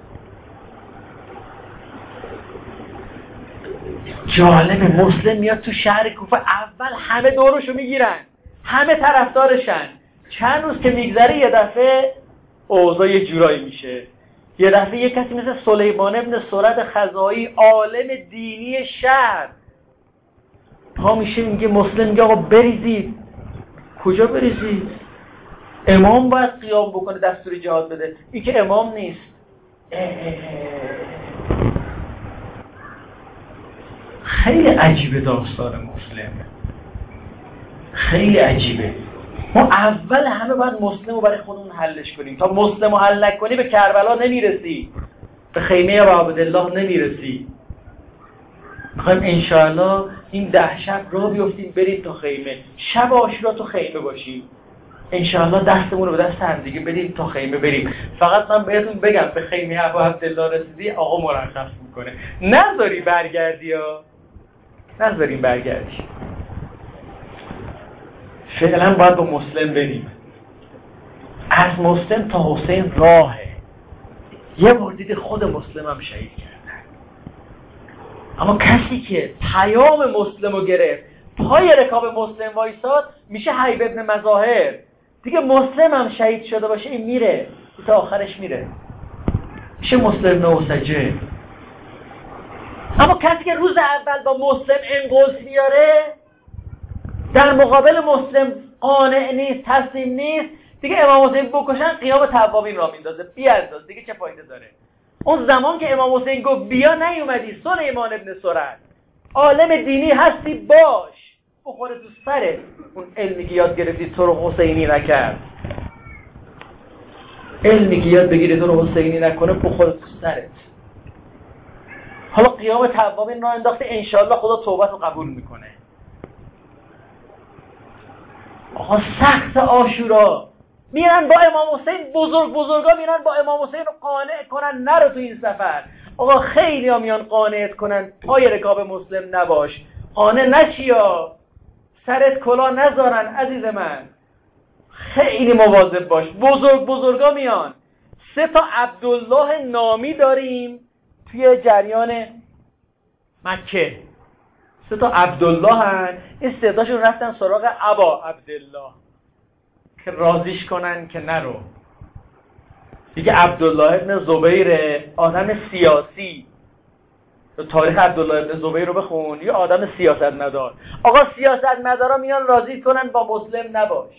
جالبه مسلم میاد تو شهر کوفه، اول همه دورشو میگیرن، همه طرفدارشن. چند روز که میگذره یه دفعه اوضاع یه جورایی میشه. یه دفعه یه کسی مثل سلیمان ابن سرد خزاعی، عالم دینی شهر، پا میشه میگه مسلم، میگه آقا بریزید. کجا بریزید؟ امام باید قیام بکنه دستور جهاد بده، این که امام نیست. خیلی عجیبه داستان مسلم، خیلی عجیبه. ما اول همه باید مسلم رو برای خودمون حلش کنیم. تا مسلم رو حل نکنی به کربلا نمیرسی، به خیمه ابو عبدالله نمیرسی. میخوایم انشاءالله این 10 شب را بیفتیم بریم تا خیمه، شب عاشورا تو خیمه باشیم، انشاءالله دستمون رو به دست هم دیگه بدیم تا خیمه بریم. فقط من بهتون بگم به خیمه ابو عبدالله رسیدی آقا مرخص میکنه، نذاری برگردی ها، نذاریم برگردی. فعلا باید با مسلم بریم. از مسلم تا حسین راهه. یه بار دیده خود مسلم هم شهید کردن، اما کسی که پیام مسلم رو گرفت پای رکاب مسلم وایساد میشه حیب ابن مظاهر. دیگه مسلم هم شهید شده باشه این میره تا آخرش میره، میشه مسلم نوسجه. اما کسی که روز اول با مسلم انقلس میاره، در مقابل مسلم قانع نیست، تسلیم نیست، دیگه امام حسین بکشن قیام توابین را میندازه، بیانداز دیگه چه فایده داره. اون زمان که امام حسین گفت بیا نیومدی، سلیمان ابن سرد عالم دینی هستی باش، بخوره تو سرت. اون علمی که یاد گرفتی تو رو حسینی نکرد، علمی که یاد بگیری تو رو حسینی نکنه بخوره تو سرت. حالا قیام توابین را انداخته، انشالله خدا توبت رو قبول میکنه. آقا سخت عاشورا میرن با امام حسین، بزرگا میرن با امام حسین رو قانع کنن نرو تو این سفر. آقا خیلی ها میان قانعت کنن پای رکاب مسلم نباش، قانع نشی یا سرت کلا نذارن. عزیز من خیلی مواظب باش. بزرگا میان. 3 عبدالله نامی داریم توی جریان مکه، 3 عبدالله هن. این 3 تاشون رفتن سراغ ابا عبدالله که راضیش کنن که نرو. دیگه عبدالله ابن زبیر آدم سیاسی، تاریخ عبدالله ابن زبیر رو بخون، یه آدم سیاست مدار. آقا سیاست مدارا میان راضی کنن با مسلم نباش.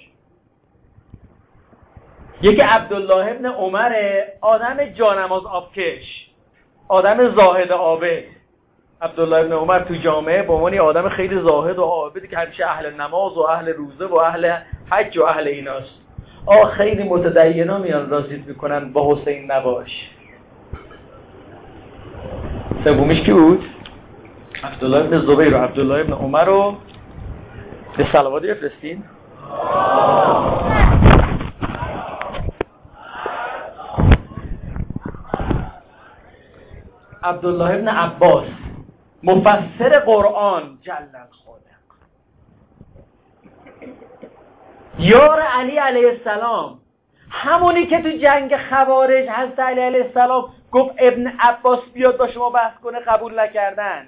یکی عبدالله ابن عمر آدم جانماز آبکش، آدم زاهد عابد. عبدالله ابن عمر تو جامعه به عنوان آدم خیلی زاهد و عابدی که همیشه اهل نماز و اهل روزه و اهل حج و اهل ایناست. خیلی متدینا میان راضیت میکنن با حسین نباش. سومیش کی بود؟ عبدالله ابن زبیر و عبدالله ابن عمر رو به صلواتی بفرستین. عبدالله ابن عباس مفسر قرآن جل الخالق، یار علی علیه السلام، همونی که تو جنگ خوارج حضرت علی علیه السلام گفت ابن عباس بیاد با شما بحث کنه، قبول نکردن.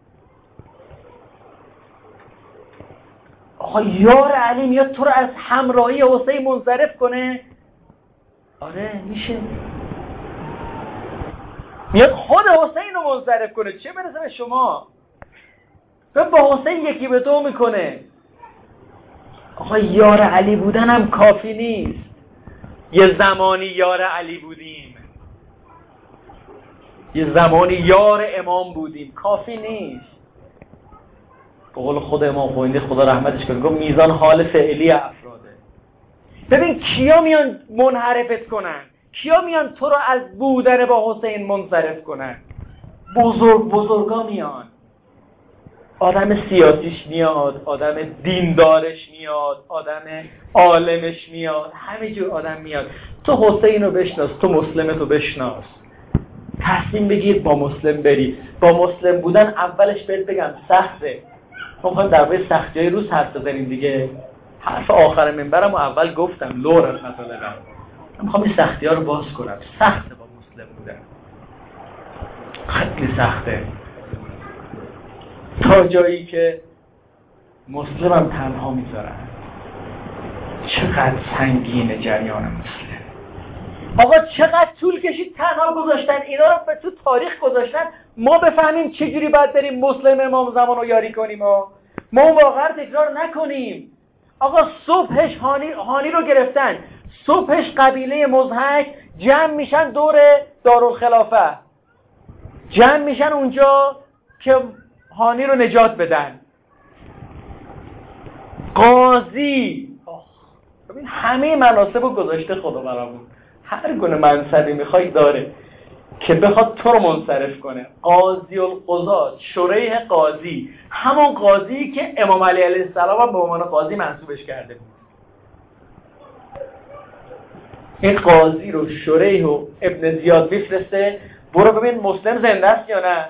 آقا یار علی میاد تو رو از همراهی حسین منصرف کنه؟ آره میشه. میاد خود حسین رو منصرف کنه، چه برسه به شما؟ با حسین یکی به دو میکنه. آقا یار علی بودن هم کافی نیست. یه زمانی یار علی بودیم، یه زمانی یار امام بودیم، کافی نیست. به قول خود امام خمینی خدا رحمتش کنه گفت میزان حال فعلی افراده. ببین کیا میان منحرفت کنن، کیا میان تو رو از بودن با حسین منصرف کنن؟ بزرگا میان. آدم سیاسیش میاد، آدم دیندارش میاد، آدم عالمش میاد، همه جور آدم میاد. تو حسین رو بشناس، تو مسلمتو بشناس، تصمیم بگیر با مسلم بری. با مسلم بودن اولش بهت بگم سخته. ما میخوایم درباره سختی‌های روز حرف بزنیم دیگه. حرف آخر منبرم و اول گفتم لور از مطالبم. میخوام این سختی‌ها رو باز کنم. سخته با مسلم بودن، خیلی سخته. تا جایی که مسلم هم تنها میذارن. چقدر سنگینه جریان مسلم. آقا چقدر طول کشید تنها گذاشتن اینا رو، به تو تاریخ گذاشتن ما بفهمیم چجوری باید بریم مسلم امام زمان رو یاری کنیم و ما اون واقعا تکرار نکنیم. آقا صبحش هانی رو گرفتن، صبحش قبیله مضحک جمع میشن دور دارالخلافه، جمع میشن اونجا که هانی رو نجات بدن. قاضی ببین همه مناصب رو گذاشته خدا برامون، هر گونه منصبی میخوای داره که بخواد تو رو منصرف کنه. قاضی القضات، شریح قاضی، همون قاضی که امام علی علیه السلام به عنوان قاضی منصوبش کرده بود. این قاضی رو شریح و ابن زیاد میفرسته، برو ببین مسلم زنده است یا نه.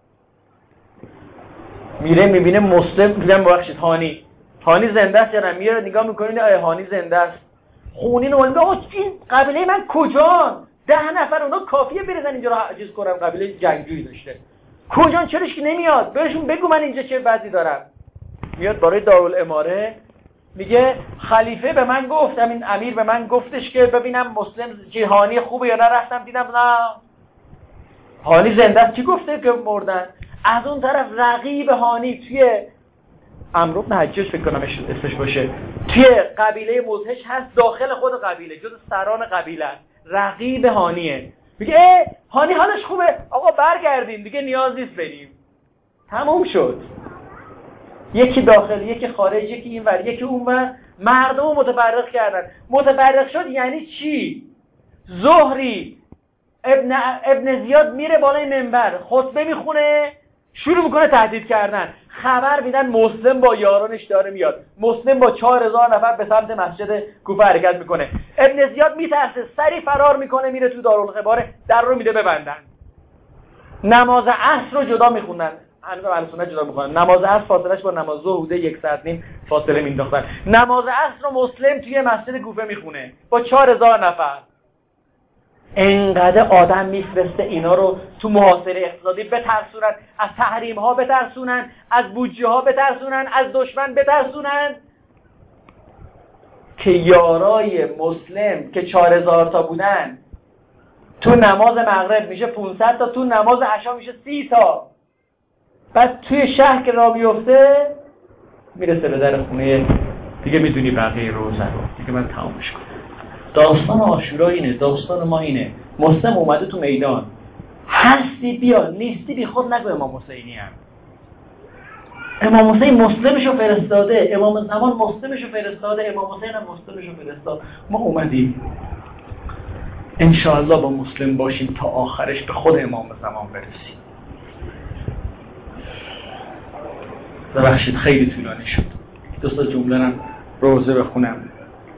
میره میبینه مسلم، میگم ببخشید هانی زنده است یا نه. میره نگاه میکنه آیا هانی زنده است. خونین اول آقا این قبیله من کجان؟ 10 نفر اونا کافیه بریزن اینجا رو عجز کنم. قبیله جنگجویی داشته. کجان؟ چراش که نمیاد؟ بهشون بگو من اینجا چه وضعی دارم. میاد برای دارالاماره میگه خلیفه به من گفت، همین امیر به من گفتش که ببینم مسلم جهانی خوبه یا نه. رفتم دیدم نه هانی زنده است. کی گفته که مردن؟ از اون طرف رقیب هانی توی عمرو بن حجاج فکر کنم اسمش باشه، توی قبیله مضحک هست، داخل خود قبیله جز سران قبیله است، رقیب هانیه. میگه هانی حالش خوبه آقا برگردیم دیگه نیاز نیست بریم. تموم شد. یکی داخل یکی خارج، یکی اینور یکی اونور، مردم متفرق کردن. متفرق شد یعنی چی؟ زهری ابن زیاد میره بالای منبر خطبه میخونه، شروع میکنه تهدید کردن. خبر میدن مسلم با یارانش داره میاد. مسلم با 4000 نفر به سمت مسجد کوفه حرکت میکنه. ابن زیاد میترسه، سری فرار میکنه، میره تو دارالخبار، در رو میده ببندن. نماز عصر رو جدا میخونن، هنوز اهل سنت جدا میخونن. نماز عصر فاصلهش با نماز ظهر حدود 1 ساعت نیم فاصله مینداختن. نماز عصر رو مسلم توی مسجد کوفه میخونه با 4000 نفر. انقدر آدم میفرسته اینا رو تو محاصره اقتصادی بترسونن، از تحریم ها بترسونن، از بودجه ها بترسونن، از دشمن بترسونن، که یارای مسلم که 4000 تا بودن تو نماز مغرب میشه 500 تا، تو نماز عشا میشه 30 تا. بعد توی شهر که را بیفته میرسه به در خونه دیگه. میدونی بقیه روزه رو دیگه من تمامش کنم. داستان عاشورا اینه، داستان ما اینه. مسلم اومده تو میدان، هستی بیا، نیستی بی خود نگو امام حسینی هم. امام حسین مسلمشو فرستاده، امام زمان مسلمشو فرستاده، امام حسین هم مسلمشو فرستاد. ما اومدیم انشاءالله با مسلم باشیم تا آخرش به خود امام زمان برسیم. ببخشید خیلی طولانی شد. دو تا جمله رو روزه بخونم.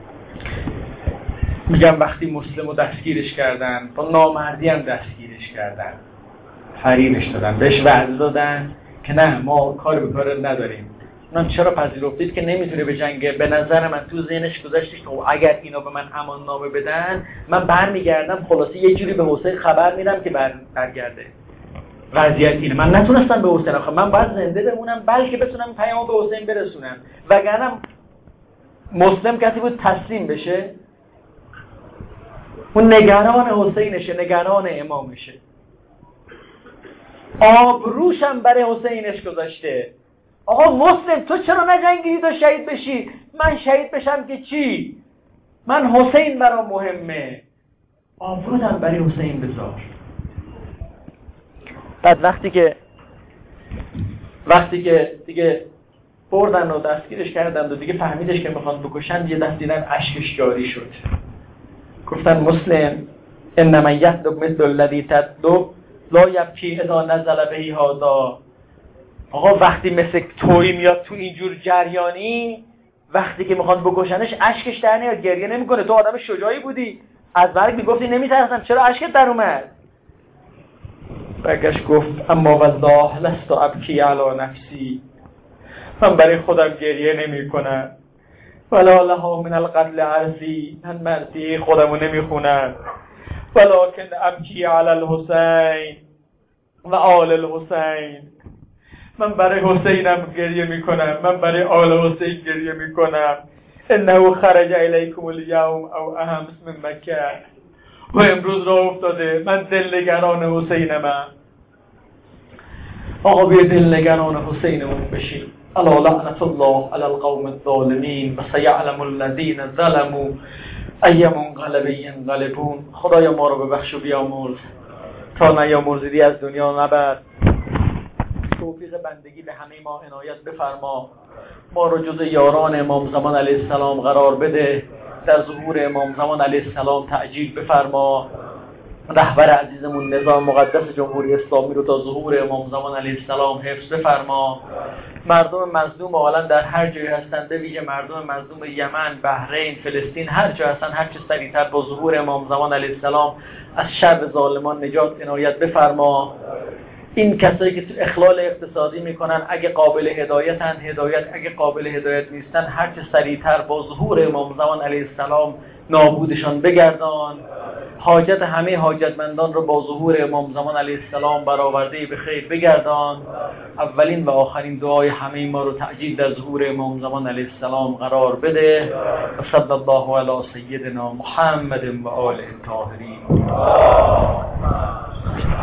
میگم وقتی مسلمو دستگیرش کردن، با نامردی هم دستگیرش کردن، فریبش دادن، بهش وعده دادن که نه ما کار به کار نداریم. اونم چرا پذیرفتید که نمیتونه به جنگه؟ به نظر من تو ذهنش گذاشتش که اگر اینا به من امان نامه بدن من برمیگردم، خلاصه یه جوری به حسین خبر میدم که برگرده. وضعیت اینه، من نتونستم به حسین بخوام، من باید زنده بمونم بلکه بتونم پیامو به حسین برسونم. وگرنه مسلم کسی بود تسلیم بشه، اون نگران حسینشه، نگران امامشه، آبروشم برای حسینش گذاشته. آقا مسلم تو چرا نجنگیدی تا شهید بشی؟ من شهید بشم که چی؟ من حسین برام مهمه، آبرودم برای حسین بذار. بعد وقتی که دیگه بردن و دستگیرش کردن و دیگه فهمیدش که میخوان بکشن، یه دست دیدن اشکش جاری شد. گفتن مسلم انما یطلب مثل الذی تطلب لا یبکی اذا نزل به هذا. آقا وقتی مثل تویی میاد تو اینجور جریانی، وقتی که میخوان بکشنش اشکش در نیاد، گریه نمیکنه. تو آدم شجاعی بودی، از مرگ میگفتی نمیترسم، چرا اشکت در اومد؟ برگشت گفت اما والله لست ابکی علی نفسی، من برای خودم گریه نمی کنم. ولا لها من القتل عرضی، من مرضی خودمو نمی خونم. ولکن ابکی علی الحسین و آل الحسین، من برای حسینم گریه می کنم، من برای آل حسین گریه می کنم. انه خرج الیکم الیوم او اهمس من مکه، و امروز را افتاده، من دلنگران حسینم. آقا بیا دلنگران حسینمون بشیم. الا لعنت الله علی القوم الظالمین و سیعلم الذین ظلموا ای منقلب ینقلبون. خدایا ما رو ببخش و بیامرز، تا نیامرزیدی از دنیا نبر. توفیق بندگی به همه ما عنایت بفرما، ما رو جز یاران امام زمان علیه السلام قرار بده، در ظهور امام زمان علیه السلام تعجیل بفرما. رهبر عزیزمون نظام مقدس جمهوری اسلامی رو تا ظهور امام زمان علیه السلام حفظ بفرما. مردم مظلوم عالم در هر جایی هستند، به ویژه مردم مظلوم یمن، بحرین، فلسطین، هر جا هستند، هر چه سریعتر با ظهور امام زمان علیه السلام از شر ظالمان نجات عنایت بفرما. این کسایی که تو اخلال اقتصادی میکنن اگه قابل هدایتن هدایت، اگه قابل هدایت نیستن هر چه سریعتر با ظهور امام زمان علیه السلام نابودشان بگردان. حاجت همه حاجتمندان رو با ظهور امام زمان علیه السلام برآورده به خیر بگردان. اولین و آخرین دعای همه ما رو تعجیل در ظهور امام زمان علیه السلام قرار بده. صلی الله علی سیدنا محمد و آله الطاهرین.